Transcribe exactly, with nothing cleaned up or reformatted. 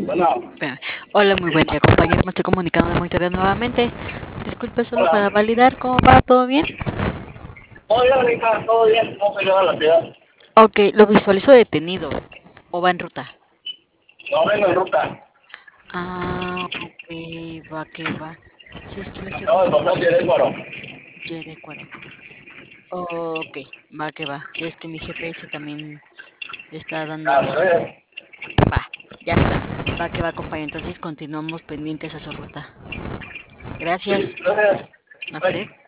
Bueno, Espérame. Hola, muy buen día, compañero. Me estoy comunicando de Monitorea nuevamente. Disculpe solo hola. para validar cómo va, ¿todo bien? Todo bien, ahorita, todo bien. ¿Cómo se lleva la ciudad? Ok, lo visualizo detenido. ¿O va en ruta? No vengo en ruta. Ah, ok, va que va. Si es que lo estoy Acabo de viendo pasar por Querétaro. Y de acuerdo. Ok, va que va. Si es que mi G P S también le está dando A aviso. ver, Va, ya está. Va que va, compañero. Entonces continuamos pendientes a su ruta. sí, Gracias. gracias. A usted. Bye.